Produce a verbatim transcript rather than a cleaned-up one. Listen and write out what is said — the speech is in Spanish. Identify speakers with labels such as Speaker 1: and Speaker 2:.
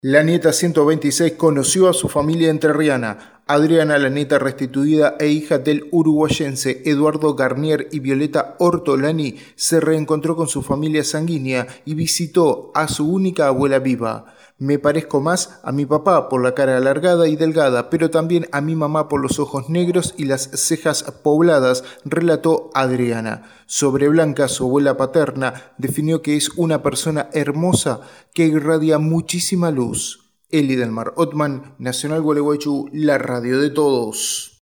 Speaker 1: La nieta ciento veintiséis conoció a su familia entrerriana. Adriana, la nieta restituida e hija del uruguayense Eduardo Garnier y Violeta Ortolani, se reencontró con su familia sanguínea y visitó a su única abuela viva. Me parezco más a mi papá por la cara alargada y delgada, pero también a mi mamá por los ojos negros y las cejas pobladas, relató Adriana. Sobre Blanca, su abuela paterna, definió que es una persona hermosa que irradia muchísima luz. Eli Delmar Ottman, Nacional Gualeguaychú, la radio de todos.